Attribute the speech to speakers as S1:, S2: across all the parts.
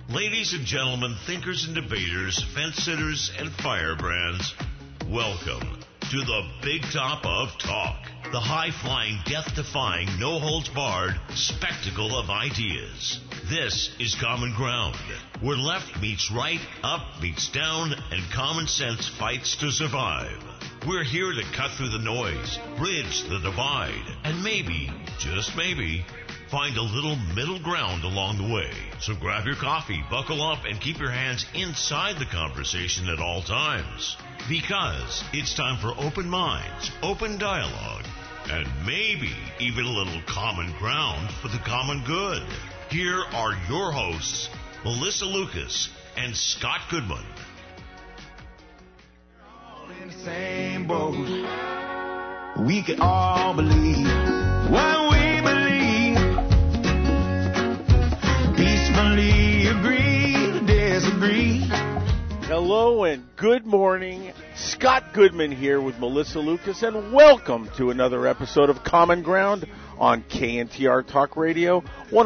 S1: Ladies and gentlemen, thinkers and debaters, fence-sitters, and firebrands, welcome to the Big Top of Talk, the high-flying, death-defying, no-holds-barred spectacle of ideas. This is Common Ground, where left meets right, up meets down, and common sense fights to survive. We're here to cut through the noise, bridge the divide, and maybe, just maybe, find a little middle ground along the way. So grab your coffee, buckle up, and keep your hands inside the conversation at all times. Because it's time for open minds, open dialogue, and maybe even a little common ground for the common good. Here are your hosts, Melissa Lucas and Scott Goodman.
S2: All in the same boat. We can all believe what we believe. Peacefully agree to disagree.
S3: Hello and good morning. Scott Goodman here with Melissa Lucas, and welcome to another episode of Common Ground on KNTR Talk Radio,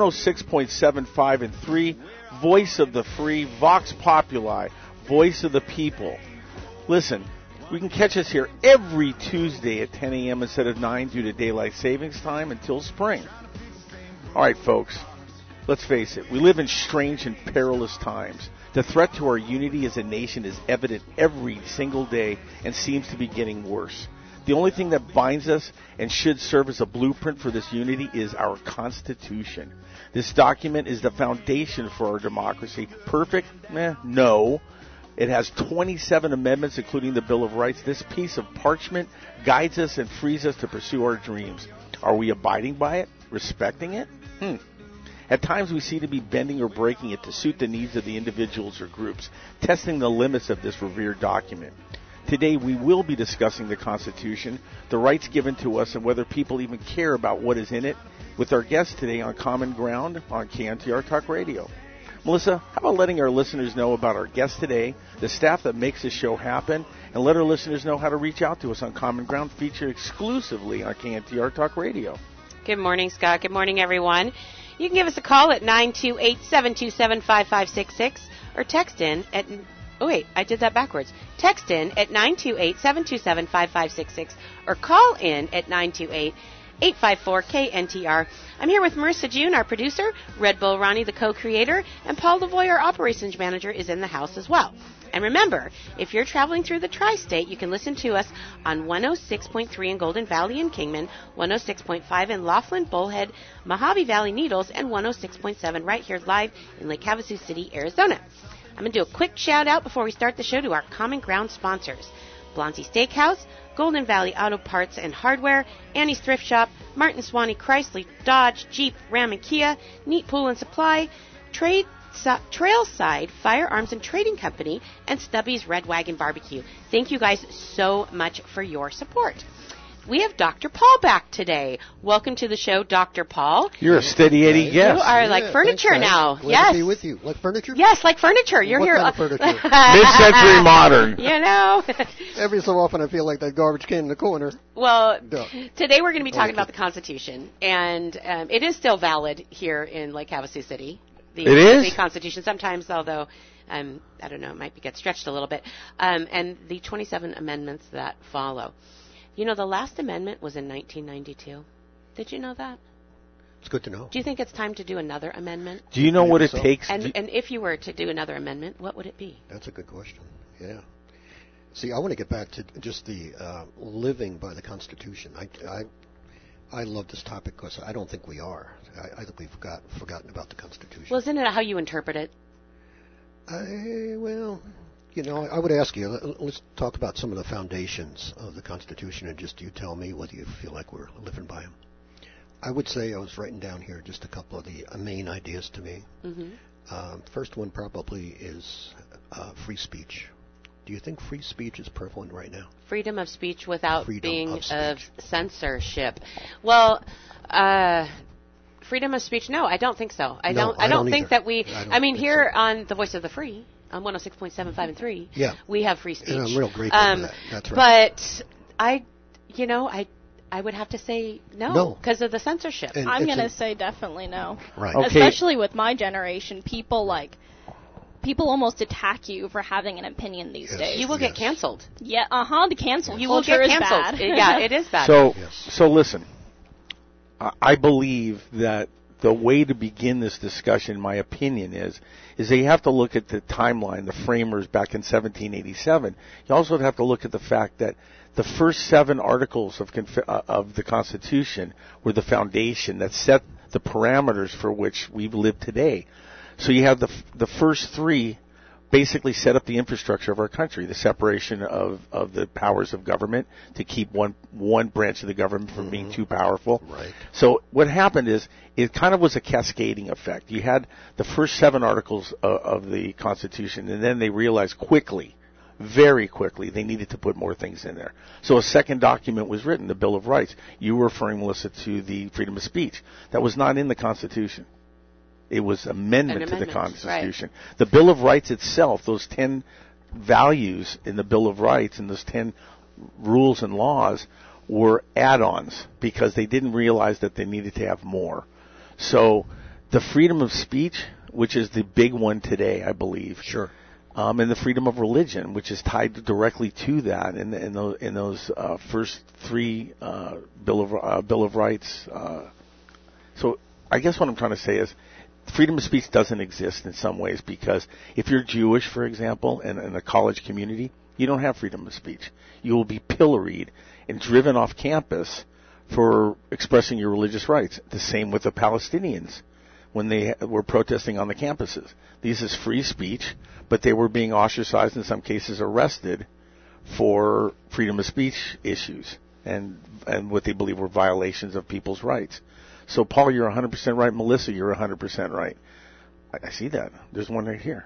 S3: 106.75 and 3, Voice of the Free, Vox Populi, Voice of the People. Listen, we can catch us here every Tuesday at 10 a.m. instead of 9 due to daylight savings time until spring. All right, folks, let's face it. We live in strange and perilous times. The threat to our unity as a nation is evident every single day and seems to be getting worse. The only thing that binds us and should serve as a blueprint for this unity is our Constitution. This document is the foundation for our democracy. Perfect? No. It has 27 amendments, including the Bill of Rights. This piece of parchment guides us and frees us to pursue our dreams. Are we abiding by it? Respecting it? At times we seem to be bending or breaking it to suit the needs of the individuals or groups, testing the limits of this revered document. Today we will be discussing the Constitution, the rights given to us, and whether people even care about what is in it, with our guest today on Common Ground on KNTR Talk Radio. Melissa, how about letting our listeners know about our guest today, the staff that makes this show happen, and let our listeners know how to reach out to us on Common Ground, featured exclusively on KNTR Talk Radio.
S4: Good morning, Scott. Good morning, everyone. You can give us a call at 928-727-5566 or text in at... Oh, wait, I did that backwards. Text in at 928-727-5566 or call in at 928-854-KNTR. I'm here with Marissa June, our producer, Red Bull Ronnie, the co-creator, and Paul Lavoie, our operations manager, is in the house as well. And remember, if you're traveling through the tri-state, you can listen to us on 106.3 in Golden Valley and Kingman, 106.5 in Laughlin, Bullhead, Mojave Valley, Needles, and 106.7 right here live in Lake Havasu City, Arizona. I'm going to do a quick shout-out before we start the show to our Common Ground sponsors: Blonty Steakhouse, Golden Valley Auto Parts and Hardware, Annie's Thrift Shop, Martin Swanee Chrysler, Dodge, Jeep, Ram and Kia, Neat Pool and Supply, Trailside Firearms and Trading Company, and Stubby's Red Wagon Barbecue. Thank you guys so much for your support. We have Dr. Paul back today. Welcome to the show, Dr. Paul.
S3: You're a steady Eddie guest.
S4: You are like furniture
S5: thanks,
S4: now.
S5: Glad
S4: Yes.
S5: to be with you. Like furniture?
S4: Yes, like furniture. You're
S5: What
S4: here.
S5: kind of furniture?
S3: Mid-century modern.
S4: You know.
S5: Every so often I feel like that garbage can in the corner.
S4: Well,
S5: Duh.
S4: today we're going to be talking about the Constitution, and it is still valid here in Lake Havasu City.
S3: It is?
S4: The Constitution, sometimes, although, I don't know, it might get stretched a little bit, and the 27 amendments that follow. You know, the last amendment was in 1992. Did you know that?
S5: It's good to know.
S4: Do you think it's time to do another amendment?
S3: Do you know what it takes?
S4: And if you were to do another amendment, what would it be?
S5: That's a good question. Yeah. See, I want to get back to just the living by the Constitution. I love this topic because I don't think we are. I think we've forgotten about the Constitution.
S4: Well, isn't it how you interpret it?
S5: Well, you know, I would ask you, let's talk about some of the foundations of the Constitution, and just you tell me whether you feel like we're living by them. I would say I was writing down here just a couple of the main ideas to me. Mm-hmm. First one probably is free speech. Do you think free speech is prevalent right now?
S4: Freedom of speech without being
S5: speech.
S4: of censorship. Well, freedom of speech, no, I don't think so. I don't think that we, I mean, here on The Voice of the Free, on 106.75 and 3, we have free speech.
S5: And I'm real grateful for that. That's right.
S4: But I would have to say no, because of the censorship.
S6: I'm going to say definitely no.
S5: Right.
S3: Okay.
S6: Especially with my generation, people like people almost attack you for having an opinion these days.
S4: You will get canceled.
S6: Yeah, the cancel
S4: You will
S6: culture
S4: get
S6: is
S4: canceled.
S6: bad.
S4: Yeah, it is bad.
S3: So listen, I believe that the way to begin this discussion, my opinion is that you have to look at the timeline, the framers back in 1787. You also have to look at the fact that the first 7 articles of the Constitution were the foundation that set the parameters for which we live today. So you have the first 3 basically set up the infrastructure of our country, the separation of the powers of government to keep one branch of the government from being too powerful.
S5: Right.
S3: So what happened is it kind of was a cascading effect. You had the first 7 articles of the Constitution, and then they realized very quickly, they needed to put more things in there. So a second document was written, the Bill of Rights. You were referring, Melissa, to the freedom of speech. That was not in the Constitution. It was amendment to the Constitution. Right. The Bill of Rights itself, those 10 values in the Bill of Rights and those 10 rules and laws were add-ons because they didn't realize that they needed to have more. So the freedom of speech, which is the big one today, I believe.
S5: Sure.
S3: And the freedom of religion, which is tied directly to that in those first 3 Bill of Rights. So I guess what I'm trying to say is freedom of speech doesn't exist in some ways because if you're Jewish, for example, in a college community, you don't have freedom of speech. You will be pilloried and driven off campus for expressing your religious rights. The same with the Palestinians when they were protesting on the campuses. This is free speech, but they were being ostracized, in some cases arrested, for freedom of speech issues and what they believe were violations of people's rights. So, Paul, you're 100% right. Melissa, you're 100% right. I see that. There's one right here.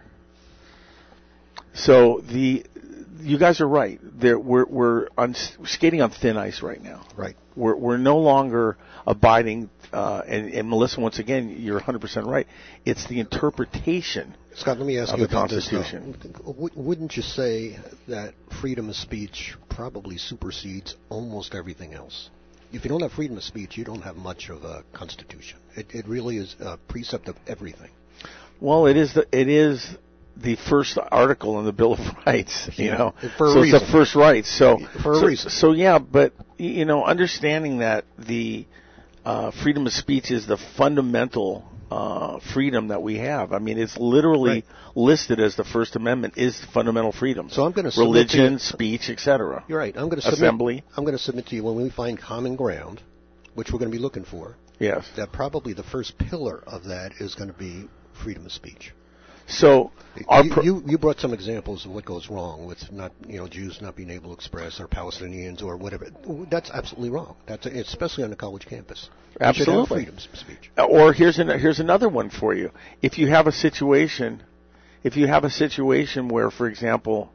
S3: So you guys are right. We're skating on thin ice right now.
S5: Right.
S3: We're no longer abiding. And Melissa, once again, you're 100% right. It's the interpretation.
S5: Scott, let me ask
S3: of
S5: you
S3: the
S5: about
S3: Constitution.
S5: This. Wouldn't you say that freedom of speech probably supersedes almost everything else? If you don't have freedom of speech, you don't have much of a constitution. It really is a precept of everything.
S3: Well, it is the first article in the Bill of Rights, you know.
S5: For a
S3: so
S5: reason.
S3: It's the first right. So
S5: for a reason.
S3: So yeah, but you know, understanding that the freedom of speech is the fundamental freedom that we have. I mean, it's literally listed as the First Amendment is fundamental freedom.
S5: So I'm going to
S3: religion, speech, etc.
S5: You're right. I'm going to
S3: assembly.
S5: I'm going to submit to you when we find common ground, which we're going to be looking for.
S3: Yes.
S5: That probably the first pillar of that is going to be freedom of speech.
S3: So
S5: you brought some examples of what goes wrong with Jews not being able to express, or Palestinians, or whatever. That's absolutely wrong. Especially on the college campus.
S3: Absolutely.
S5: You should have freedom of speech.
S3: Or here's another one for you. If you have a situation where, for example,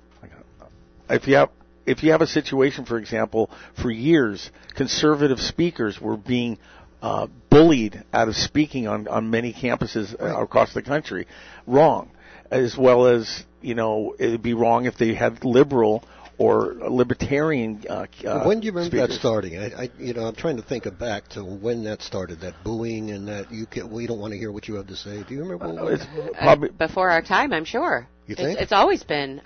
S3: if you have a situation, for example, for years, conservative speakers were being bullied out of speaking on many campuses across the country. Wrong. As well as, it would be wrong if they had liberal or libertarian
S5: when do you remember
S3: speakers.
S5: that starting? I'm trying to think back to when that started, that booing and that we don't want to hear what you have to say. Do you remember?
S3: It's probably
S4: before our time, I'm sure.
S5: You think?
S4: It's always been.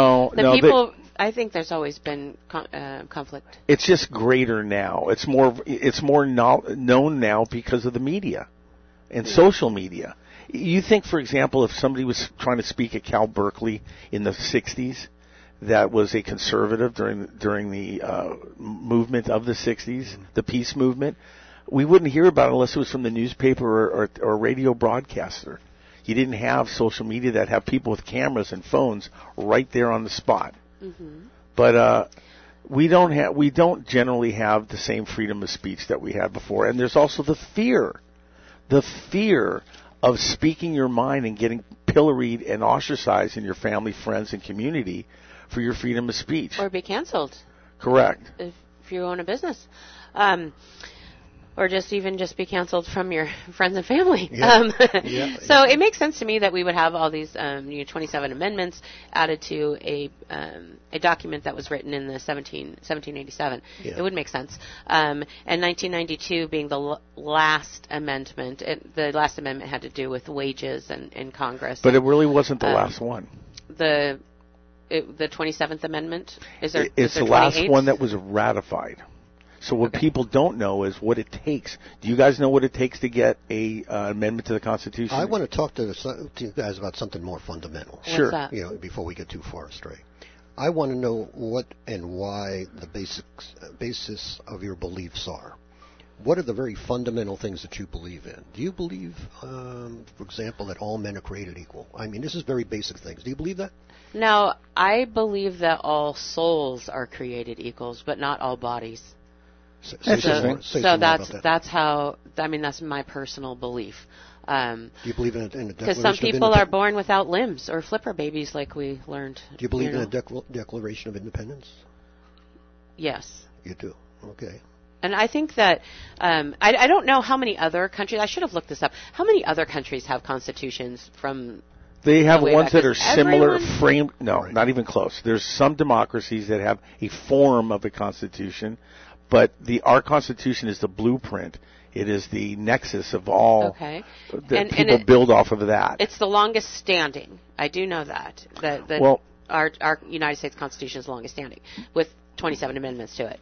S4: I think there's always been conflict.
S3: It's just greater now. It's more known now because of the media and social media. You think, for example, if somebody was trying to speak at Cal Berkeley in the 60s, that was a conservative during the movement of the 60s, the peace movement, we wouldn't hear about it unless it was from the newspaper or radio broadcaster. You didn't have social media that have people with cameras and phones right there on the spot. Mm-hmm. But we don't generally have the same freedom of speech that we had before, and there's also the fear of speaking your mind and getting pilloried and ostracized in your family, friends, and community for your freedom of speech.
S4: Or be canceled.
S3: Correct.
S4: If you own a business. Or just be canceled from your friends and family.
S5: Yeah.
S4: So it makes sense to me that we would have all these 27 amendments added to a document that was written in the 1787.
S5: Yeah.
S4: It would make sense. And 1992 being the last amendment. The last amendment had to do with wages in Congress.
S3: But it really wasn't the last one.
S4: The 27th Amendment?
S3: It's the last one that was ratified. So what people don't know is what it takes. Do you guys know what it takes to get a amendment to the Constitution?
S5: I want to talk to you guys about something more fundamental.
S3: Sure.
S4: What's that?
S5: Before we get too far astray. I want to know what and why the basis of your beliefs are. What are the very fundamental things that you believe in? Do you believe, for example, that all men are created equal? I mean, this is very basic things. Do you believe that?
S4: No, I believe that all souls are created equals, but not all bodies.
S5: Say some more about that.
S4: That's how. I mean, that's my personal belief.
S5: Do you believe in a declaration?
S4: Because some people are born without limbs or flipper babies, like we learned.
S5: Do you believe in a Declaration of Independence?
S4: Yes.
S5: You do. Okay.
S4: And I think that I don't know how many other countries. I should have looked this up. How many other countries have constitutions from?
S3: They have
S4: way
S3: ones
S4: back?
S3: that are
S4: Is
S3: similar
S4: everyone?
S3: framed. No, not even close. There's some democracies that have a form of a constitution, but our Constitution is the blueprint. It is the nexus of all.
S4: Okay.
S3: That people build off of that.
S4: It's the longest standing. I do know that.
S3: Well,
S4: our United States Constitution is the longest standing, with 27 amendments to it.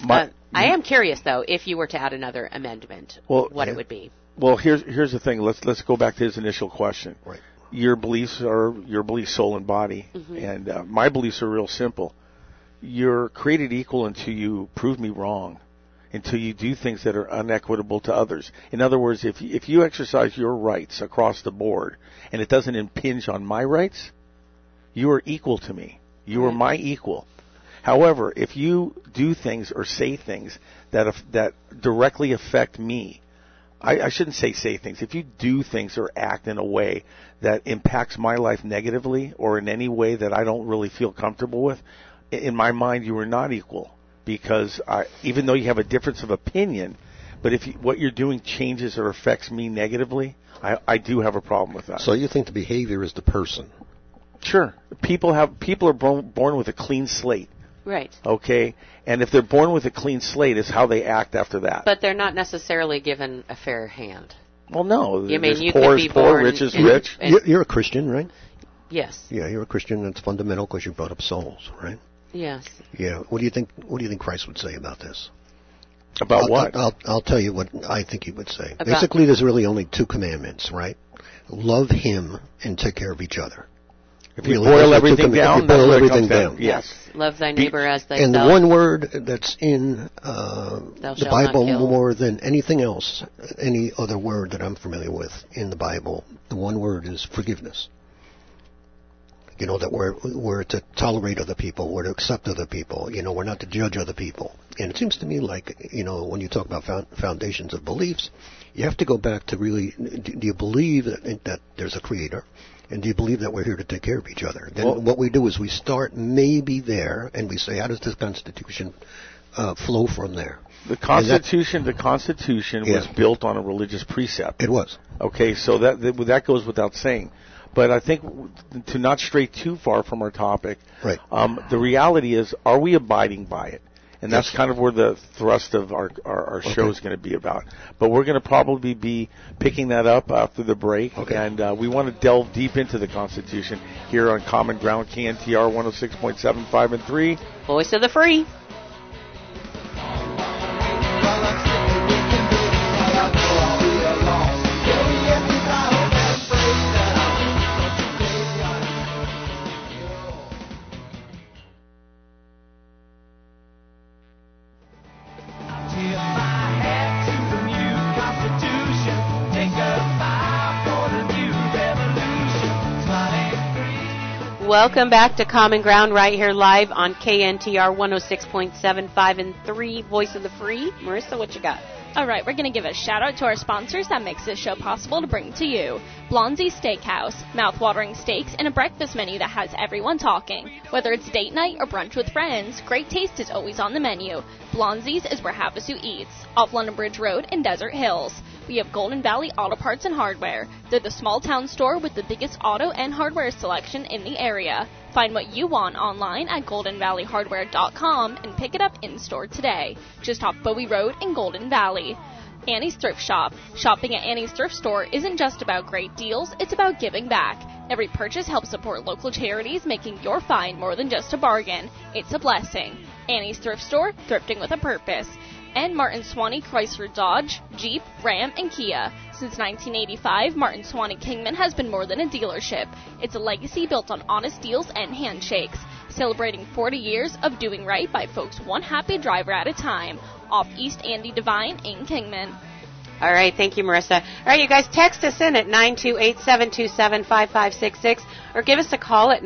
S4: I am curious, though, if you were to add another amendment, what it would be.
S3: Well, here's the thing. Let's go back to his initial question.
S5: Right.
S3: Your beliefs are your beliefs, soul and body, and my beliefs are real simple. You're created equal until you prove me wrong, until you do things that are unequitable to others. In other words, if you exercise your rights across the board and it doesn't impinge on my rights, you are equal to me. You are my equal. However, if you do things or say things that directly affect me, I shouldn't say things. If you do things or act in a way that impacts my life negatively or in any way that I don't really feel comfortable with, in my mind, you are not equal. Because even though you have a difference of opinion, but if what you're doing changes or affects me negatively, I do have a problem with that.
S5: So you think the behavior is the person?
S3: Sure. People are born with a clean slate.
S4: Right.
S3: Okay? And if they're born with a clean slate, it's how they act after that.
S4: But they're not necessarily given a fair hand.
S3: Well, no.
S4: You mean you
S3: poor
S4: could be
S3: is poor,
S4: born
S3: rich is rich.
S5: You're a Christian, right?
S4: Yes.
S5: Yeah, you're a Christian. That's fundamental because you brought up souls, right?
S4: Yes.
S5: Yeah. What do you think Christ would say about this?
S3: About what?
S5: I'll tell you what I think he would say. Basically, there's really only two commandments, right? Love him and take care of each other.
S3: If you boil everything down, that's what it comes down. Yes.
S4: Love thy neighbor as thyself.
S5: And the one word that's in the Bible more than anything else, any other word that I'm familiar with in the Bible, the one word is forgiveness. You know, that we're to tolerate other people, we're to accept other people, we're not to judge other people. And it seems to me like, when you talk about foundations of beliefs, you have to go back to really, do you believe that there's a creator? And do you believe that we're here to take care of each other? Then what we do is we start maybe there, and we say, how does this Constitution flow from there?
S3: The Constitution was built on a religious precept.
S5: It was.
S3: Okay, so that goes without saying. But I think to not stray too far from our topic,
S5: right.
S3: The reality is, are we abiding by it? And that's kind of where the thrust of our show is going to be about. But we're going to probably be picking that up after the break.
S5: Okay.
S3: And we want to delve deep into the Constitution here on Common Ground, KNTR 106.75 and 3.
S4: Voice of the free. Welcome back to Common Ground right here live on KNTR 106.75 and 3, Voice of the Free. Marissa, what you got?
S6: All right, we're going to give a shout out to our sponsors that makes this show possible to bring to you. Blondie's Steakhouse, mouth-watering steaks and a breakfast menu that has everyone talking. Whether it's date night or brunch with friends, great taste is always on the menu. Blondie's is where Havasu eats, off London Bridge Road in Desert Hills. We have Golden Valley Auto Parts and Hardware. They're the small town store with the biggest auto and hardware selection in the area. Find what you want online at goldenvalleyhardware.com and pick it up in-store today, just off Bowie Road in Golden Valley. Annie's Thrift Shop. Shopping at Annie's Thrift Store isn't just about great deals, it's about giving back. Every purchase helps support local charities, making your find more than just a bargain. It's a blessing. Annie's Thrift Store, thrifting with a purpose. And Martin Swanee Chrysler Dodge, Jeep, Ram, and Kia. Since 1985, Martin Swanee Kingman has been more than a dealership. It's a legacy built on honest deals and handshakes, celebrating 40 years of doing right by folks one happy driver at a time, off East Andy Devine in Kingman.
S4: All right, thank you, Marissa. All right, you guys, text us in at 928-727-5566 or give us a call at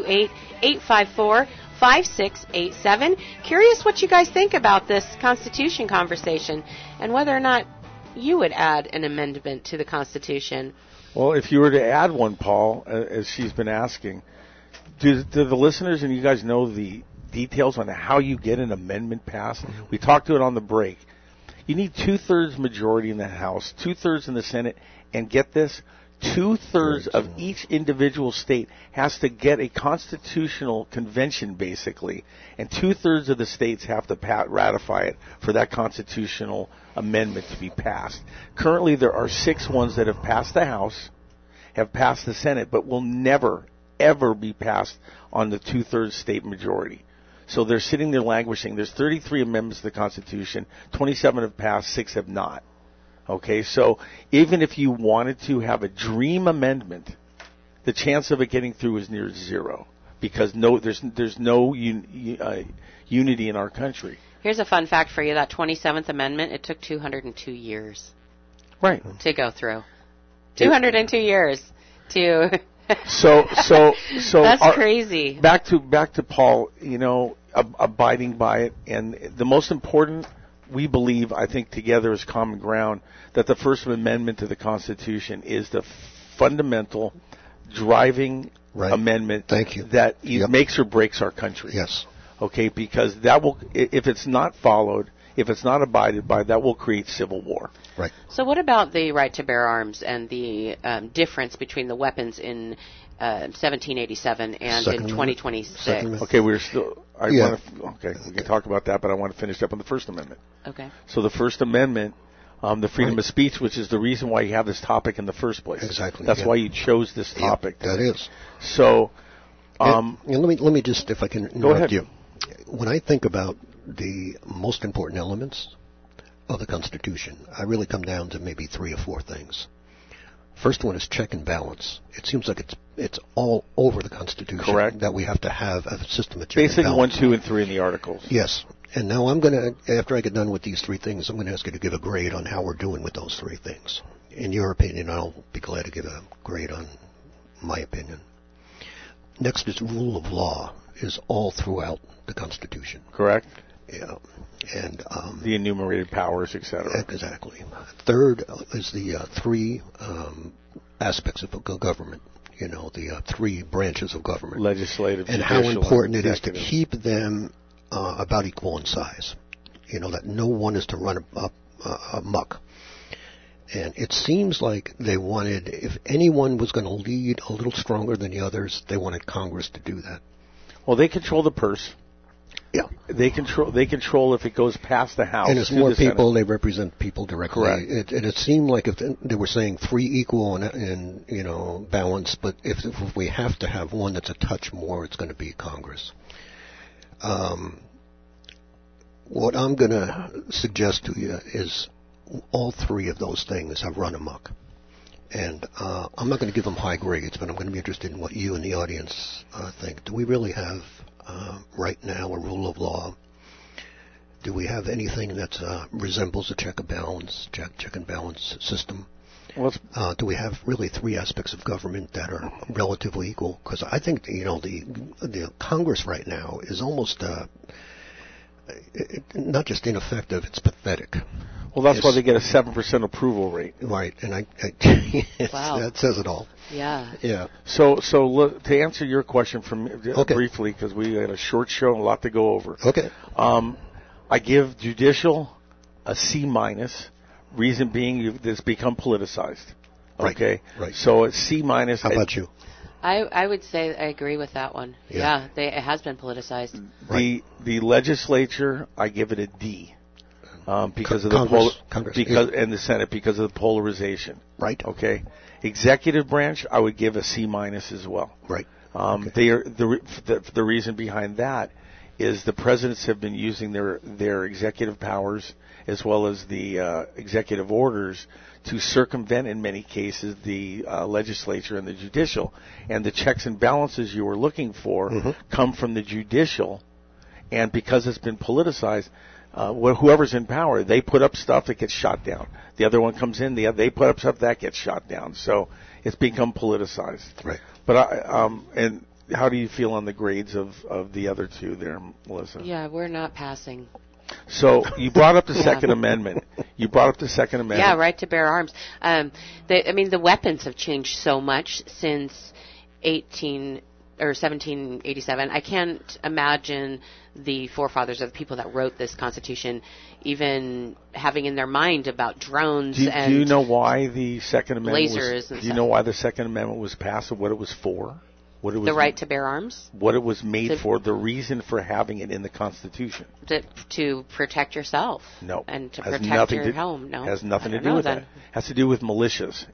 S4: 928-854-5687. Curious what you guys think about this Constitution conversation and whether or not you would add an amendment to the Constitution.
S3: Well, if you were to add one, Paul, as she's been asking, do the listeners and you guys know the details on how you get an amendment passed? We talked to it on the break. You need 2/3 majority in the House, 2/3 in the Senate, and get this, 2/3 of each individual state has to get a constitutional convention, basically, and 2/3 of the states have to ratify it for that constitutional amendment to be passed. Currently, there are 6 ones that have passed the House, have passed the Senate, but will never, ever be passed on the 2/3 state majority. So they're sitting there languishing. There's 33 amendments to the Constitution. 27 have passed, 6 have not. Okay, so even if you wanted to have a dream amendment, the chance of it getting through is near zero because there's no unity in our country.
S4: Here's a fun fact for you. That 27th Amendment, it took 202 years
S3: right
S4: to go through. 202 years to...
S3: So
S4: that's crazy.
S3: Back to Paul, abiding by it, and the most important, we believe, I think together as common ground, that the First Amendment to the Constitution is the fundamental driving amendment that makes or breaks our country.
S5: Yes.
S3: Okay, because that will, if it's not followed, if it's not abided by, that will create civil war.
S5: Right.
S4: So what about the right to bear arms and the difference between the weapons in 1787 and in 2026?
S3: Okay, we're still... we can talk about that, but I want to finish up on the First Amendment.
S4: Okay.
S3: So the First Amendment, the freedom of speech, which is the reason why you have this topic in the first place.
S5: Exactly.
S3: That's why you chose this topic.
S5: That is.
S3: So...
S5: and let me just, if I can interrupt
S3: go ahead.
S5: you. When I think about the most important elements of the Constitution, I really come down to maybe 3 or 4 things. First one is check and balance. It seems like it's all over the Constitution.
S3: Correct.
S5: That we have to have a system of check and balance.
S3: Basically 1, 2, and 3 in the articles.
S5: Yes. And now I'm going to, after I get done with these 3 things, I'm going to ask you to give a grade on how we're doing with those 3 things. In your opinion, I'll be glad to give a grade on my opinion. Next is rule of law is all throughout the Constitution.
S3: Correct.
S5: Yeah. And
S3: the enumerated powers, etc.
S5: Exactly. Third is the 3 aspects of government. The 3 branches of government.
S3: Legislative,
S5: and
S3: judicial,
S5: how important
S3: and
S5: it is to keep them about equal in size. That no one is to run amok. And it seems like they wanted, if anyone was going to lead a little stronger than the others, they wanted Congress to do that.
S3: Well, they control the purse.
S5: Yeah.
S3: They control if it goes past the House.
S5: And it's more people, Senate. They represent people directly.
S3: Correct.
S5: It seemed like if they were saying 3 equal and balance, but if we have to have one that's a touch more, it's going to be Congress. What I'm going to suggest to you is all 3 of those things have run amok. And I'm not going to give them high grades, but I'm going to be interested in what you and the audience think. Do we really have, right now, a rule of law? Do we have anything that resembles a check and balance system? Well, do we have really 3 aspects of government that are relatively equal? Because I think the Congress right now is almost not just ineffective, it's pathetic.
S3: Well, that's why they get a 7% approval rate.
S5: Right, and
S4: Wow.
S5: that says it all.
S4: Yeah.
S5: Yeah.
S3: So look, to answer your question briefly, because we had a short show and a lot to go over.
S5: Okay.
S3: I give judicial a C-. Reason being, it's become politicized. Okay.
S5: Right.
S3: So it's C-.
S5: How about you?
S4: I would say I agree with that one.
S5: Yeah.
S4: It has been politicized.
S5: Right.
S3: The legislature, I give it a D. Because of
S5: Congress,
S3: and the Senate, because of the polarization.
S5: Right.
S3: Okay. Executive branch, I would give a C- as well.
S5: Right.
S3: They are the reason behind that is the presidents have been using their executive powers as well as the executive orders to circumvent, in many cases, the legislature and the judicial. And the checks and balances you were looking for come from the judicial, and because it's been politicized. Whoever's in power, they put up stuff that gets shot down. The other one comes in, they put up stuff that gets shot down. So it's become politicized.
S5: Right.
S3: But and how do you feel on the grades of the other two there, Melissa?
S4: Yeah, we're not passing.
S3: So you brought up the Second Amendment. You brought up the Second Amendment.
S4: Yeah, right to bear arms. The weapons have changed so much since 1787. I can't imagine the forefathers of the people that wrote this Constitution even having in their mind about drones
S3: do
S4: and
S3: you know why the Second Amendment
S4: lasers
S3: do you know why the Second Amendment was passed and what it was for? What it was,
S4: the right to bear arms?
S3: What it was made for, the reason for having it in the Constitution.
S4: To protect yourself.
S3: No.
S4: And to protect your home. No.
S3: Has nothing to do with that. It has to do with militias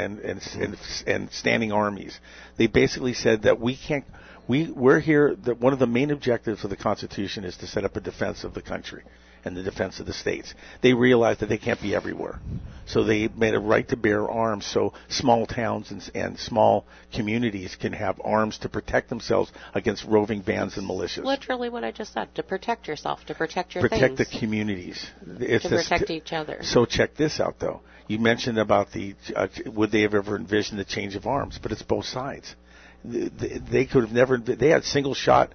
S3: and standing armies. They basically said that we're here, that one of the main objectives of the Constitution is to set up a defense of the country and the defense of the states. They realized that they can't be everywhere. So they made a right to bear arms so small towns and small communities can have arms to protect themselves against roving bands and militias.
S4: Literally what I just said, to protect yourself, to protect your
S3: things. Protect the communities.
S4: Protect each other.
S3: So check this out, though. You mentioned about would they have ever envisioned the change of arms, but it's both sides. They could have never, they had single shot,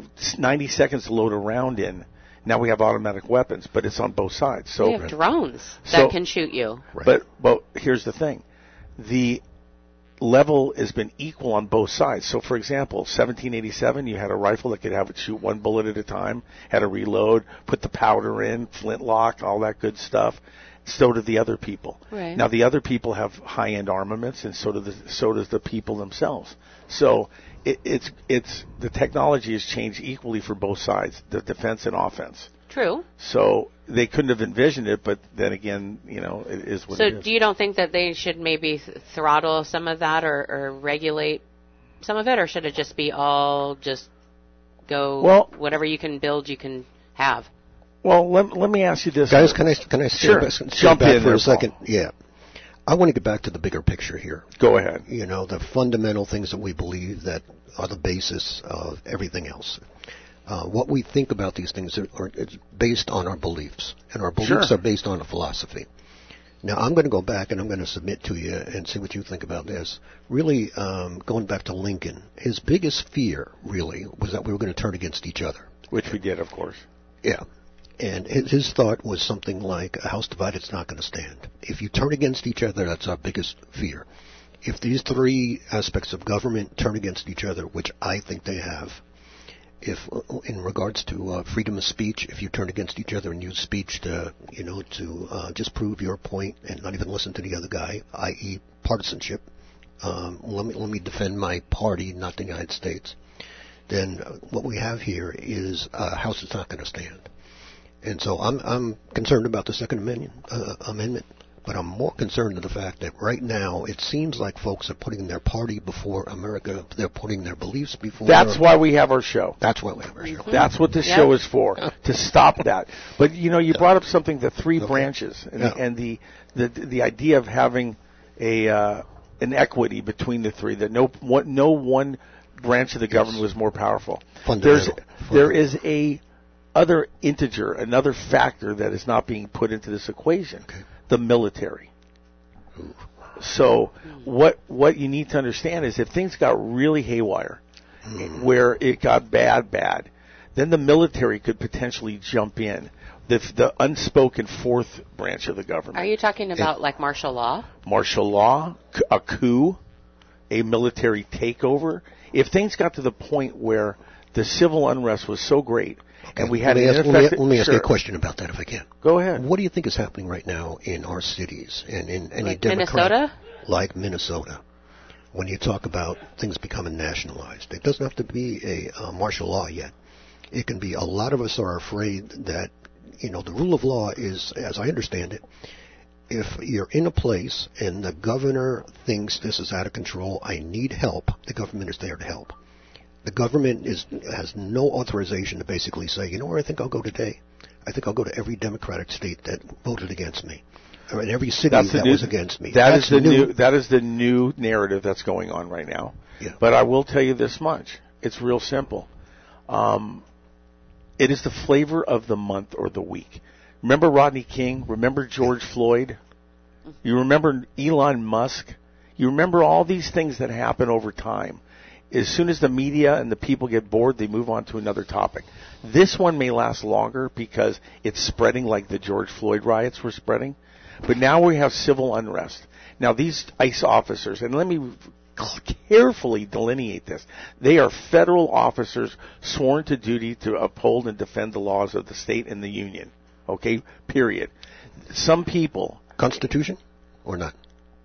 S3: 90 seconds to load a round in. Now we have automatic weapons, but it's on both sides. So
S4: we have drones that can shoot you.
S3: Right. But here's the thing. The level has been equal on both sides. So, for example, 1787, you had a rifle that could have it shoot one bullet at a time, had a reload, put the powder in, flintlock, all that good stuff. So do the other people.
S4: Right.
S3: Now, the other people have high-end armaments, and so does the people themselves. So it's the technology has changed equally for both sides, the defense and offense.
S4: True.
S3: So they couldn't have envisioned it, but then again, it is what it is.
S4: So do you don't think that they should maybe throttle some of that or regulate some of it, or should it just be all just go whatever you can build, you can have?
S3: Well, let me ask you this.
S5: Guys, can I
S3: jump in
S5: for a second? Yeah. I want to get back to the bigger picture here.
S3: Go ahead.
S5: The fundamental things that we believe that are the basis of everything else. What we think about these things are based on our beliefs, and our beliefs are based on a philosophy. Now, I'm going to go back and I'm going to submit to you and see what you think about this. Really, going back to Lincoln, his biggest fear, really, was that we were going to turn against each other.
S3: Which we did, of course.
S5: Yeah. And his thought was something like, a house divided is not going to stand. If you turn against each other, that's our biggest fear. If these three aspects of government turn against each other, which I think they have, if in regards to freedom of speech, if you turn against each other and use speech to just prove your point and not even listen to the other guy, i.e. partisanship, let me defend my party, not the United States, then what we have here is a house that's not going to stand. And so I'm concerned about the Second Amendment, but I'm more concerned with the fact that right now it seems like folks are putting their party before America. They're putting their beliefs before.
S3: That's why we have our show.
S5: That's why we have our show.
S3: That's what this show is for, to stop that. But you brought up something, the three branches, and the idea of having an equity between the three, that no one branch of the government was more powerful. There is a other integer, another factor that is not being put into this equation, the military. Ooh. So what you need to understand is if things got really haywire, where it got bad, then the military could potentially jump in. The unspoken fourth branch of the government.
S4: Are you talking about like martial law?
S3: Martial law, a coup, a military takeover. If things got to the point where the civil unrest was so great, and we had
S5: let me ask you a question about that if I can.
S3: Go ahead.
S5: What do you think is happening right now in our cities and in any
S4: like
S5: Democrat,
S4: Minnesota?
S5: Like Minnesota? When you talk about things becoming nationalized, it doesn't have to be a martial law yet. It can be a lot of us are afraid that, the rule of law is, as I understand it, if you're in a place and the governor thinks this is out of control, I need help, the government is there to help. The government has no authorization to basically say, you know where I think I'll go today? I think I'll go to every Democratic state that voted against me. Or in every city that was against me.
S3: That is the new narrative that's going on right now.
S5: Yeah.
S3: But I will tell you this much. It's real simple. It is the flavor of the month or the week. Remember Rodney King? Remember George Floyd? You remember Elon Musk? You remember all these things that happen over time. As soon as the media and the people get bored, they move on to another topic. This one may last longer because it's spreading like the George Floyd riots were spreading. But now we have civil unrest. Now these ICE officers, and let me carefully delineate this, they are federal officers sworn to duty to uphold and defend the laws of the state and the union. Okay, period. Some people...
S5: Constitution or not?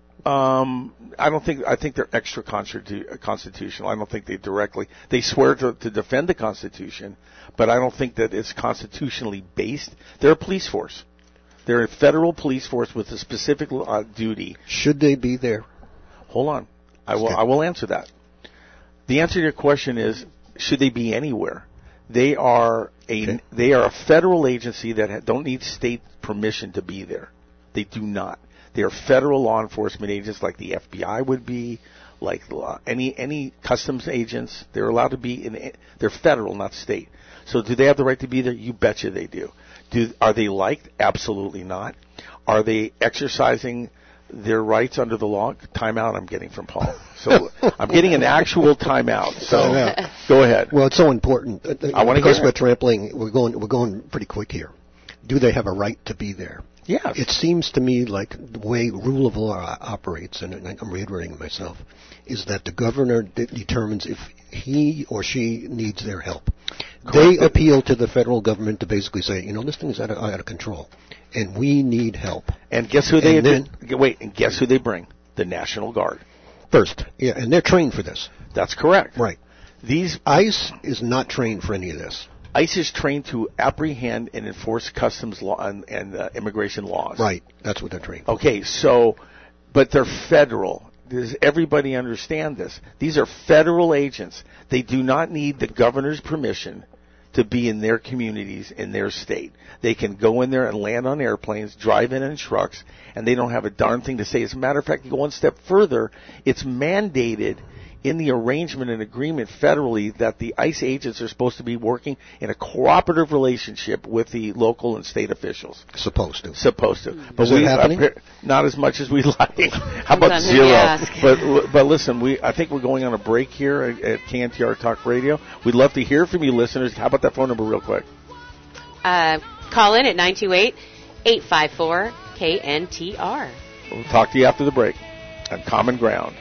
S3: I think they're extra constitutional. I don't think they swear to defend the Constitution, but I don't think that it's constitutionally based. They're a police force. They're a federal police force with a specific duty.
S5: Should they be there?
S3: Hold on. I will answer that. The answer to your question is, should they be anywhere? They are a federal agency that don't need state permission to be there. They do not. They are federal law enforcement agents like the FBI would be, like any customs agents. They're allowed to be they're federal, not state. So do they have the right to be there? You betcha they do. Are they liked? Absolutely not. Are they exercising their rights under the law? Timeout I'm getting from Paul. So I'm getting an actual timeout. So go ahead.
S5: Well, it's so important.
S3: I want to
S5: because we're trampling. We're going pretty quick here. Do they have a right to be there?
S3: Yes.
S5: It seems to me like the way rule of law operates, and I'm reiterating myself, is that the governor determines if he or she needs their help. Correct. They appeal to the federal government to basically say, this thing is out of control, and we need help.
S3: And guess who guess who they bring? The National Guard.
S5: First, yeah, and they're trained for this.
S3: That's correct.
S5: Right. ICE is not trained for any of this.
S3: ICE is trained to apprehend and enforce customs law and immigration laws.
S5: Right. That's what they're trained for.
S3: Okay, but they're federal. Does everybody understand this? These are federal agents. They do not need the governor's permission to be in their communities, in their state. They can go in there and land on airplanes, drive in trucks, and they don't have a darn thing to say. As a matter of fact, you go one step further, it's mandated in the arrangement and agreement federally that the ICE agents are supposed to be working in a cooperative relationship with the local and state officials.
S5: Supposed to.
S3: But
S5: is it happening?
S3: Not as much as we'd like. How about zero? But listen, I think we're going on a break here at KNTR Talk Radio. We'd love to hear from you listeners. How about that phone number real quick?
S4: Call in at 928-854-KNTR.
S3: We'll talk to you after the break on Common Ground.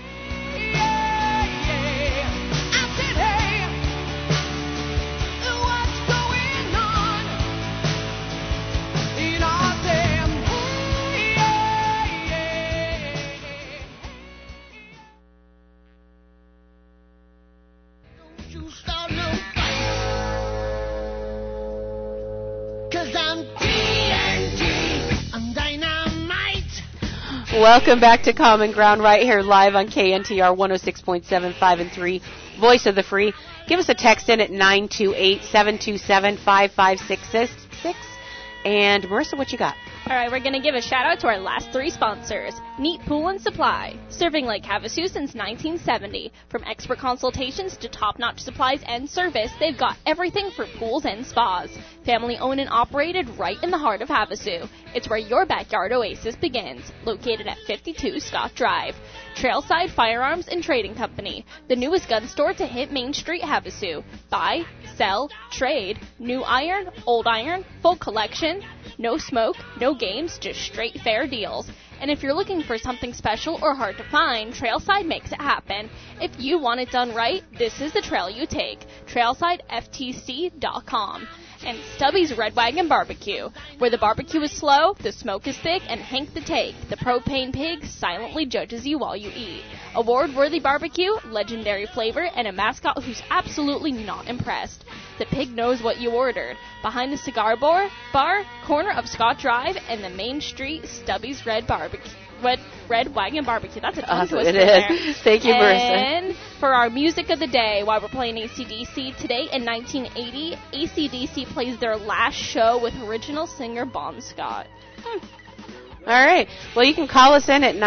S4: Welcome back to Common Ground right here live on KNTR 106.75 and 3, Voice of the Free. Give us a text in at 928-727-5566. And Marissa, what you got?
S6: All right, we're going to give a shout-out to our last three sponsors. Neat Pool and Supply, serving Lake Havasu since 1970. From expert consultations to top-notch supplies and service, they've got everything for pools and spas. Family-owned and operated right in the heart of Havasu. It's where your backyard oasis begins, located at 52 Scott Drive. Trailside Firearms and Trading Company, the newest gun store to hit Main Street, Havasu. Buy, sell, trade, new iron, old iron, full collection, no smoke, no games, just straight fair deals. And if you're looking for something special or hard to find, Trailside makes it happen. If you want it done right, this is the trail you take. TrailsideFTC.com. And Stubby's Red Wagon Barbecue, where the barbecue is slow, the smoke is thick, and Hank the Take, the propane pig, silently judges you while you eat. Award-worthy barbecue, legendary flavor, and a mascot who's absolutely not impressed. The pig knows what you ordered. Behind the cigar bar, corner of Scott Drive, and the Main Street Stubby's Red Wagon Barbecue. That's a tongue twister.
S4: It is. Thank you, Marissa.
S6: And for our music of the day, while we're playing AC/DC, today in 1980, AC/DC plays their last show with original singer Bon Scott.
S4: All right. Well, you can call us in at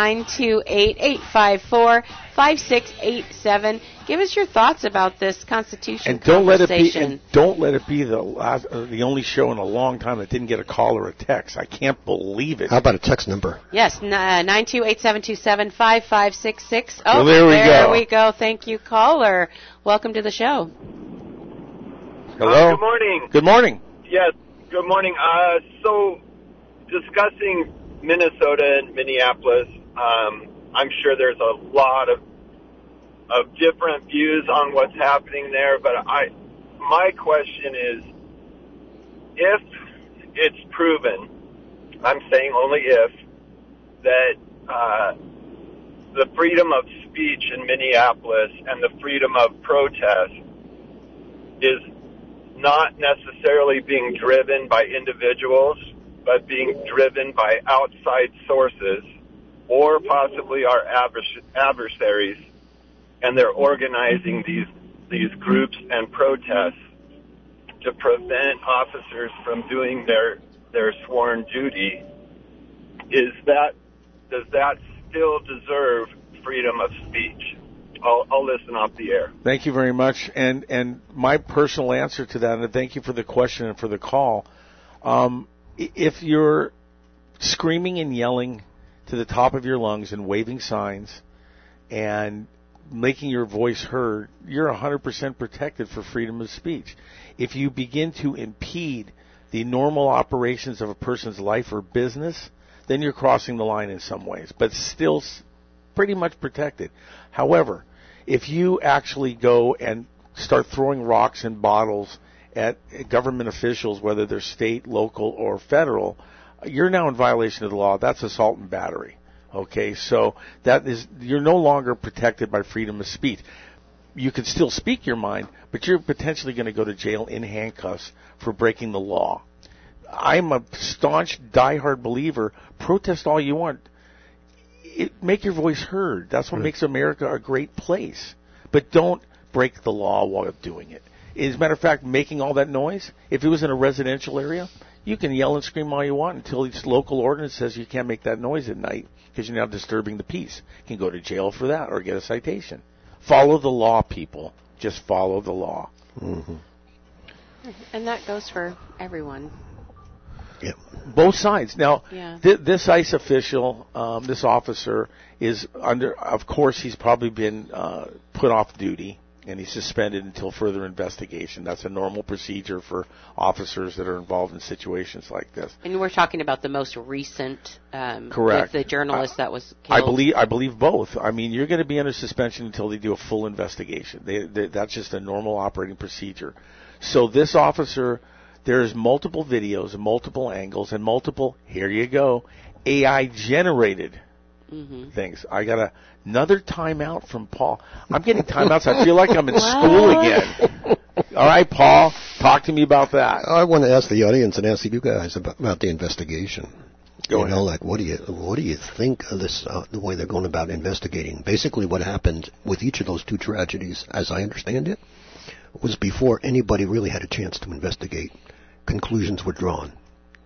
S4: 928-854-5687. Give us your thoughts about this Constitution conversation.
S3: Don't let it be the only show in a long time that didn't get a call or a text. I can't believe it.
S5: How about a text number?
S4: Yes, 928-727-5566. Oh,
S3: well, there
S4: we go. Thank you, caller. Welcome to the show.
S3: Hello.
S7: Good morning.
S3: Good morning.
S7: Yes, good morning. So, discussing Minnesota and Minneapolis, I'm sure there's a lot of different views on what's happening there, but my question is, if it's proven, I'm saying only if, that the freedom of speech in Minneapolis and the freedom of protest is not necessarily being driven by individuals, but being driven by outside sources or possibly our adversaries, and they're organizing these groups and protests to prevent officers from doing their sworn duty. Does that still deserve freedom of speech? I'll listen off the air.
S3: Thank you very much. And my personal answer to that, and thank you for the question and for the call, if you're screaming and yelling to the top of your lungs and waving signs and making your voice heard, you're 100% protected for freedom of speech. If you begin to impede the normal operations of a person's life or business, then you're crossing the line in some ways, but still pretty much protected. However, if you actually go and start throwing rocks and bottles at government officials, whether they're state, local, or federal, you're now in violation of the law. That's assault and battery. Okay, so you're no longer protected by freedom of speech. You can still speak your mind, but you're potentially going to go to jail in handcuffs for breaking the law. I'm a staunch, diehard believer. Protest all you want. Make your voice heard. That's what makes America a great place. But don't break the law while doing it. As a matter of fact, making all that noise, if it was in a residential area, you can yell and scream all you want until each local ordinance says you can't make that noise at night because you're now disturbing the peace. You can go to jail for that or get a citation. Follow the law, people. Just follow the law.
S5: Mm-hmm.
S4: And that goes for everyone.
S5: Yep.
S3: Both sides. Now,
S4: yeah.
S3: This ICE official, this officer, is under, of course, he's probably been put off duty, and he's suspended until further investigation. That's a normal procedure for officers that are involved in situations like this.
S4: And we're talking about the most recent,
S3: correct,
S4: with the journalist that was killed.
S3: I believe both. I mean, you're going to be under suspension until they do a full investigation. That's just a normal operating procedure. So this officer, there's multiple videos and multiple angles and multiple, here you go, AI-generated things. I got another timeout from Paul. I'm getting timeouts. I feel like I'm in school again. All right, Paul, talk to me about that.
S5: I want to ask the audience and ask you guys about the investigation.
S3: Go ahead.
S5: Like, what do you think of this, the way they're going about investigating? Basically, what happened with each of those two tragedies, as I understand it, was before anybody really had a chance to investigate. Conclusions were drawn.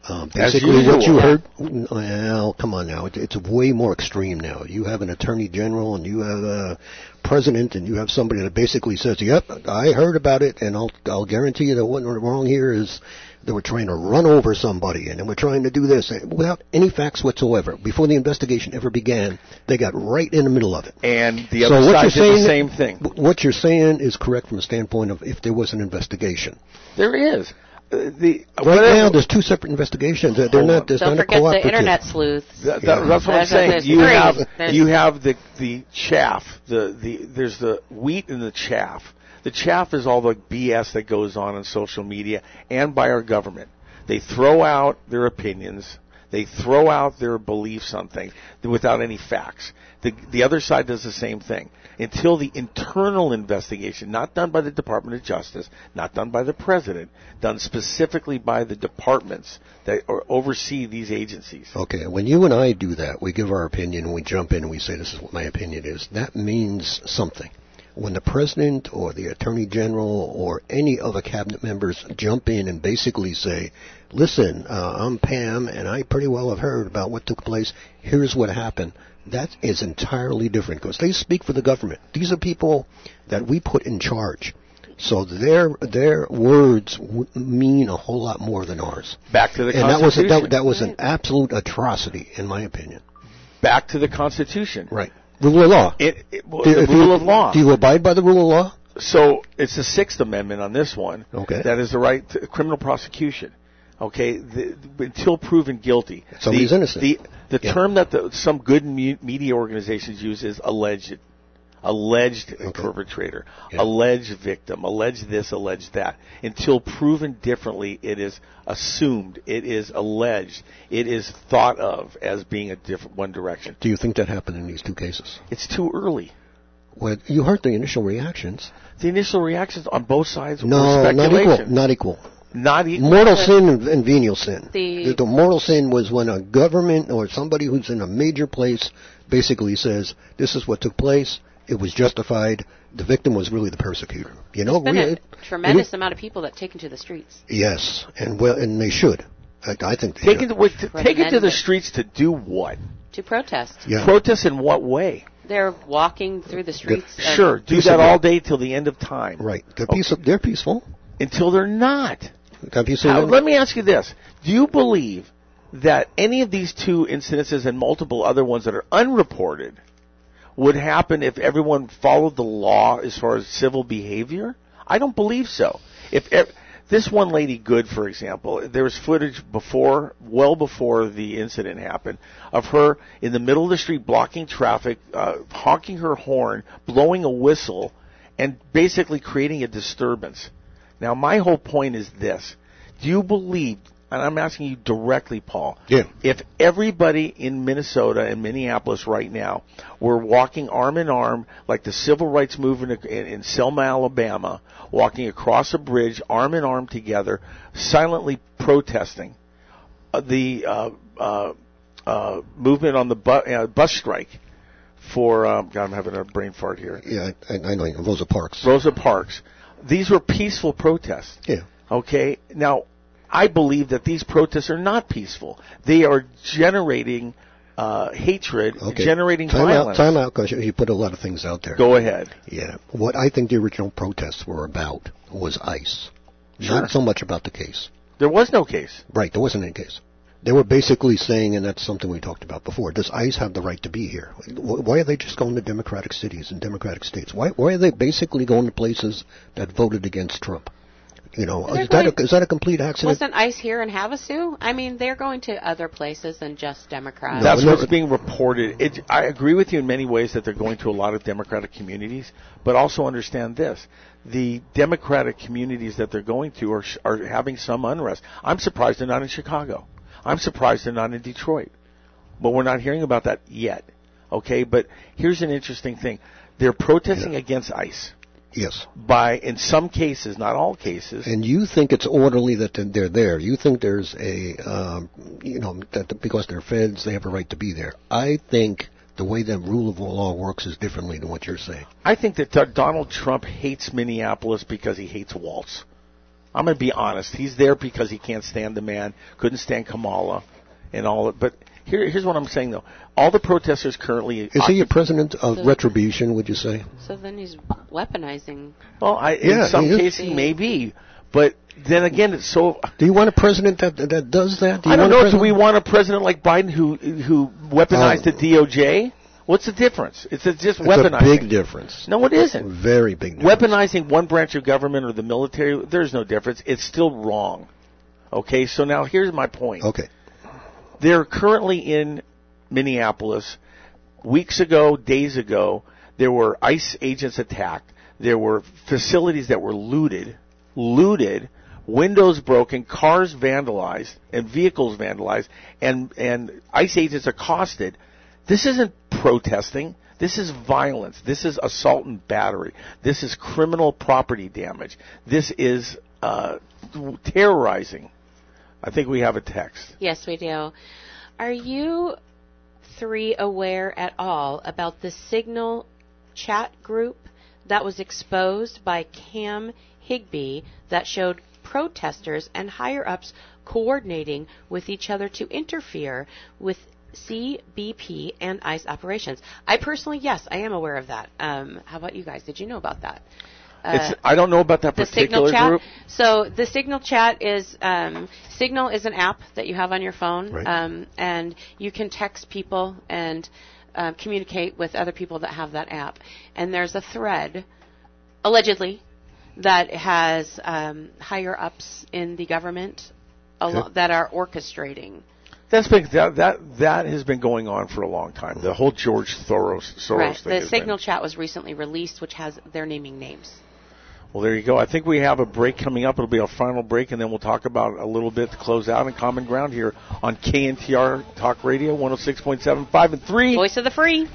S5: Basically, what you heard, well, come on now, it's way more extreme now. You have an attorney general and you have a president and you have somebody that basically says, yep, I heard about it, and I'll guarantee you that what went wrong here is they were trying to run over somebody and they were trying to do this without any facts whatsoever. Before the investigation ever began, they got right in the middle of it.
S3: And the other side did the same thing.
S5: What you're saying is correct from a standpoint of if there was an investigation.
S3: There is.
S5: Right now, there's two separate investigations. They're not. There's
S4: Don't
S5: not
S4: forget
S5: a cooperative.
S4: the internet sleuths.
S3: That's what I'm saying. You have the chaff. There's the wheat and the chaff. The chaff is all the BS that goes on social media and by our government. They throw out their opinions. They throw out their beliefs on things without any facts. The other side does the same thing. Until the internal investigation, not done by the Department of Justice, not done by the President, done specifically by the departments that oversee these agencies.
S5: Okay, when you and I do that, we give our opinion and we jump in and we say this is what my opinion is. That means something. When the President or the Attorney General or any other cabinet members jump in and basically say, listen, I'm Pam and I pretty well have heard about what took place, here's what happened. That is entirely different because they speak for the government. These are people that we put in charge. So their words mean a whole lot more than ours.
S3: Back to the Constitution.
S5: And that was an absolute atrocity, in my opinion.
S3: Back to the Constitution.
S5: Right. Rule of law.
S3: The rule of law.
S5: Do you abide by the rule of law?
S3: So it's the Sixth Amendment on this one.
S5: Okay.
S3: That is the right to criminal prosecution. Okay, until proven guilty.
S5: Somebody's innocent.
S3: The term that some good media organizations use is alleged. Alleged perpetrator, alleged victim, alleged this, alleged that. Until proven differently, it is assumed, it is alleged, it is thought of as being a different one direction.
S5: Do you think that happened in these two cases?
S3: It's too early.
S5: Well, you heard the initial reactions.
S3: The initial reactions on both sides were
S5: speculation. Not equal. Mortal sin and venial sin. The mortal sin was when a government or somebody who's in a major place basically says, this is what took place, it was justified, the victim was really the persecutor. You know,
S4: there's been a tremendous amount of people that have taken to the streets.
S5: Yes, and they should. I think they
S3: should. Take it to the streets to do what?
S4: To protest.
S5: Yeah.
S3: Protest in what way?
S4: They're walking through the streets.
S3: Sure, do that all day till the end of time.
S5: Right. They're peaceful.
S3: Until they're not.
S5: Now,
S3: let me ask you this. Do you believe that any of these two incidences and multiple other ones that are unreported would happen if everyone followed the law as far as civil behavior? I don't believe so. This one lady, Good, for example, there was footage well before the incident happened, of her in the middle of the street blocking traffic, honking her horn, blowing a whistle, and basically creating a disturbance. Now, my whole point is this. Do you believe, and I'm asking you directly, Paul, if everybody in Minnesota and Minneapolis right now were walking arm in arm like the civil rights movement in Selma, Alabama, walking across a bridge arm in arm together, silently protesting the movement on the bus strike for, God, I'm having a brain fart here.
S5: Yeah, I know, Rosa Parks.
S3: Rosa Parks. These were peaceful protests.
S5: Yeah.
S3: Okay? Now, I believe that these protests are not peaceful. They are generating hatred, generating violence.
S5: Time out, because you put a lot of things out there.
S3: Go ahead.
S5: Yeah. What I think the original protests were about was ICE. Sure. Not so much about the case.
S3: There was no case.
S5: Right, there wasn't any case. They were basically saying, and that's something we talked about before, does ICE have the right to be here? Why are they just going to democratic cities and democratic states? Why are they basically going to places that voted against Trump? You know, is that a complete accident?
S4: Wasn't ICE here in Havasu? I mean, they're going to other places than just Democrats.
S3: That's what's being reported. I agree with you in many ways that they're going to a lot of Democratic communities, but also understand this. The Democratic communities that they're going to are having some unrest. I'm surprised they're not in Chicago. I'm surprised they're not in Detroit. But we're not hearing about that yet. Okay, but here's an interesting thing. They're protesting against ICE.
S5: Yes.
S3: In some cases, not all cases.
S5: And you think it's orderly that they're there. You think there's that because they're feds, they have a right to be there. I think the way the rule of law works is differently than what you're saying.
S3: I think that Donald Trump hates Minneapolis because he hates Waltz. I'm going to be honest. He's there because he can't stand the man, couldn't stand Kamala, and all. But here's what I'm saying though: all the protesters currently
S5: is he a president of retribution? Would you say?
S4: So then he's weaponizing.
S3: Well, in some cases he may be, but then again, it's so.
S5: Do you want a president that does that?
S3: I don't know. Do we want a president like Biden who weaponized the DOJ? What's the difference? It's just weaponizing.
S5: It's a big difference.
S3: No, it isn't.
S5: Very big difference.
S3: Weaponizing one branch of government or the military, there's no difference. It's still wrong. Okay, so now here's my point.
S5: Okay.
S3: They're currently in Minneapolis. Weeks ago, days ago, there were ICE agents attacked. There were facilities that were looted, windows broken, cars vandalized, and vehicles vandalized, and ICE agents accosted. This isn't protesting. This is violence. This is assault and battery. This is criminal property damage. This is terrorizing. I think we have a text.
S4: Yes, we do. Are you three aware at all about the Signal chat group that was exposed by Cam Higbee that showed protesters and higher-ups coordinating with each other to interfere with CBP and ICE operations? I personally, yes, I am aware of that. How about you guys? Did you know about that?
S3: I don't know about that particular group.
S4: So the Signal chat is Signal is an app that you have on your phone,
S5: right.
S4: And you can text people and communicate with other people that have that app. And there's a thread, allegedly, that has higher ups in the government that are orchestrating.
S3: That has been going on for a long time. The whole George Soros
S4: right.
S3: thing.
S4: The Signal chat was recently released, which has their naming names.
S3: Well, there you go. I think we have a break coming up. It'll be our final break, and then we'll talk about a little bit to close out in Common Ground here on KNTR Talk Radio 106.7, 5, and 3.
S4: Voice of the Free.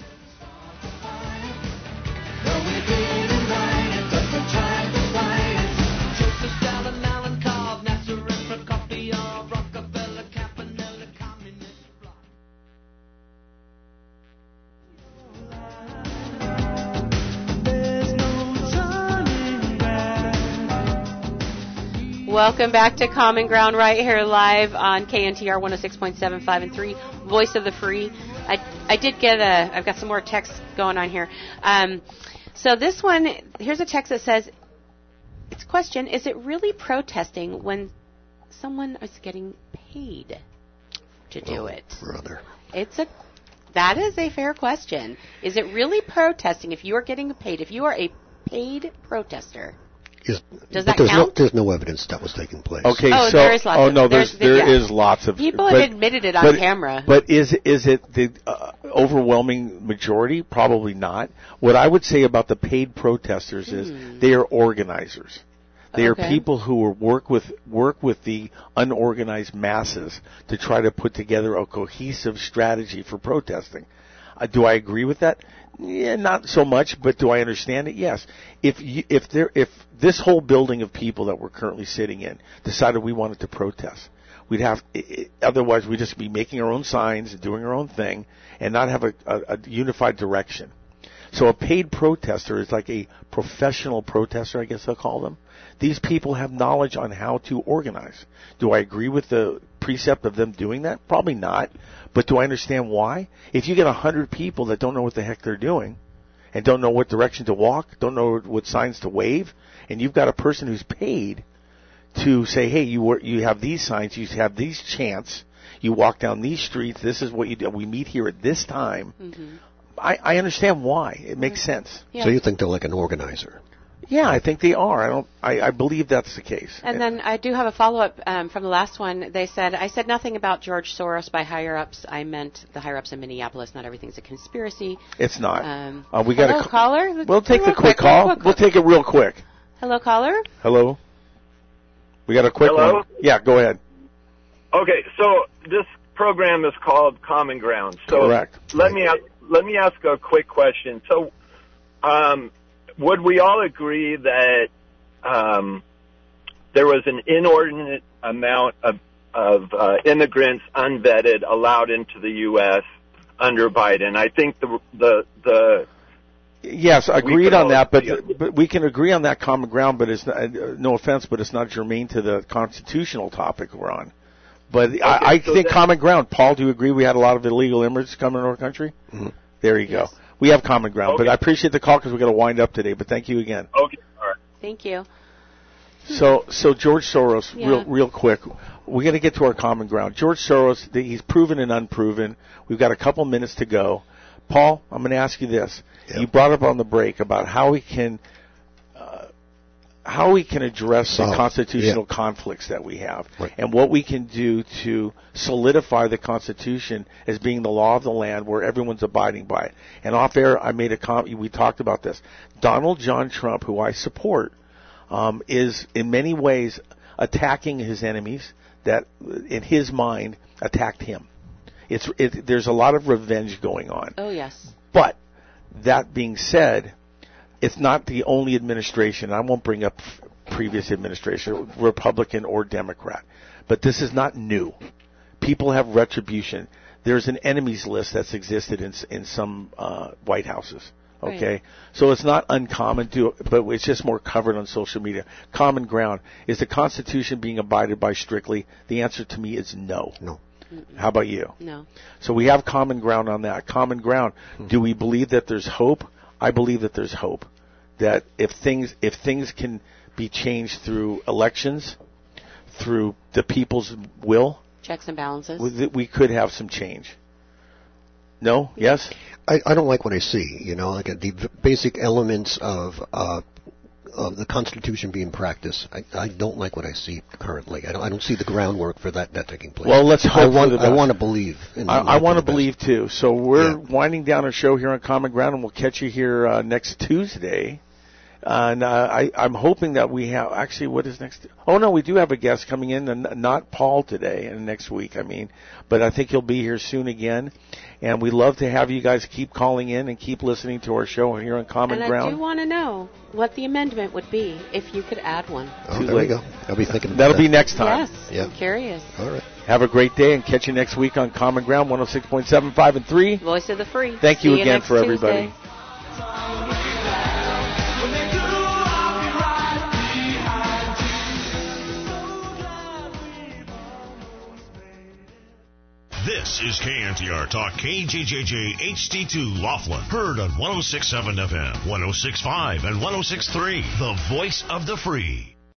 S4: Welcome back to Common Ground right here live on KNTR 106.7, 5, and 3, Voice of the Free. I did get I've got some more text going on here. So this one, here's a text that says, it's a question, is it really protesting when someone is getting paid to do it?
S5: Brother.
S4: That is a fair question. Is it really protesting if you are getting paid, if you are a paid protester? Does that count?
S5: There's no evidence that was taking place.
S3: Okay,
S4: so there is lots.
S3: There is lots of
S4: people have admitted it on camera.
S3: But is it the overwhelming majority? Probably not. What I would say about the paid protesters is they are organizers. They are people who work with the unorganized masses to try to put together a cohesive strategy for protesting. Do I agree with that? Yeah, not so much, but do I understand it? Yes. If this whole building of people that we're currently sitting in decided we wanted to protest, we'd have otherwise we'd just be making our own signs and doing our own thing and not have a unified direction. So a paid protester is like a professional protester, I guess I'll call them. These people have knowledge on how to organize. Do I agree with the precept of them doing that? Probably not. But do I understand why? If you get 100 people that don't know what the heck they're doing and don't know what direction to walk, don't know what signs to wave, and you've got a person who's paid to say, hey, you have these signs, you have these chants, you walk down these streets, this is what you do, we meet here at this time. Mm-hmm. I understand why. It makes sense.
S5: Yeah. So you think they're like an organizer?
S3: Yeah, I think they are. I believe that's the case.
S4: And then I do have a follow-up from the last one. They said, I said nothing about George Soros by higher-ups. I meant the higher-ups in Minneapolis. Not everything's a conspiracy.
S3: It's not. We
S4: got a caller?
S3: We'll take the quick call. We'll take it real quick.
S4: Hello, caller?
S3: Hello? We got a quick one. Yeah, go ahead.
S7: Okay, so this program is called Common Ground. So
S3: correct.
S7: Let me ask a quick question. So, would we all agree that there was an inordinate amount of immigrants unvetted allowed into the U.S. under Biden? I think the
S3: Yes, agreed on that, but we can agree on that common ground, but it's not, no offense, but it's not germane to the constitutional topic we're on. But okay, I think common ground. Paul, do you agree we had a lot of illegal immigrants coming into our country? Mm-hmm. There you go. We have common ground, but I appreciate the call because we've got to wind up today, but thank you again.
S7: Okay, all right.
S4: Thank you.
S3: So George Soros, real quick, we're going to get to our common ground. George Soros, he's proven and unproven. We've got a couple minutes to go. Paul, I'm going to ask you this. Yep. You brought up on the break about how we can address the constitutional conflicts that we have, and what we can do to solidify the Constitution as being the law of the land where everyone's abiding by it. And off air, I made a comment. We talked about this. Donald John Trump, who I support, is in many ways attacking his enemies that, in his mind, attacked him. There's a lot of revenge going on.
S4: Oh, yes.
S3: But that being said, it's not the only administration. I won't bring up previous administration, Republican or Democrat. But this is not new. People have retribution. There's an enemies list that's existed in some White Houses. Okay? Right. So it's not uncommon but it's just more covered on social media. Common ground. Is the Constitution being abided by strictly? The answer to me is no.
S5: No.
S4: Mm-mm.
S3: How about you?
S4: No.
S3: So we have common ground on that. Common ground. Mm-hmm. Do we believe that there's hope? I believe that there's hope. That if things can be changed through elections, through the people's will,
S4: checks and balances,
S3: we could have some change. No? Yes?
S5: I don't like what I see. Like the basic elements of the Constitution being practiced. I don't like what I see currently. I don't see the groundwork for that taking place.
S3: Well, let's hope.
S5: I want to believe.
S3: I want to believe too. So we're winding down our show here on Common Ground, and we'll catch you here next Tuesday. And I'm hoping that we have actually. What is next? Oh no, we do have a guest coming in, and not Paul today and next week. But I think he'll be here soon again. And we'd love to have you guys keep calling in and keep listening to our show here on Common Ground.
S4: And I do want to know what the amendment would be if you could add one.
S5: Oh, there we go. I'll be thinking about
S3: That'll be next time.
S4: Yes, I'm curious.
S5: All right.
S3: Have a great day and catch you next week on Common Ground 106.75 and 3.
S4: Voice of the Free.
S3: Thank you again for everybody.
S4: Tuesday.
S1: This is KNTR Talk, KJJJ HD2 Laughlin. Heard on 106.7 FM, 106.5, and 106.3. The Voice of the Free.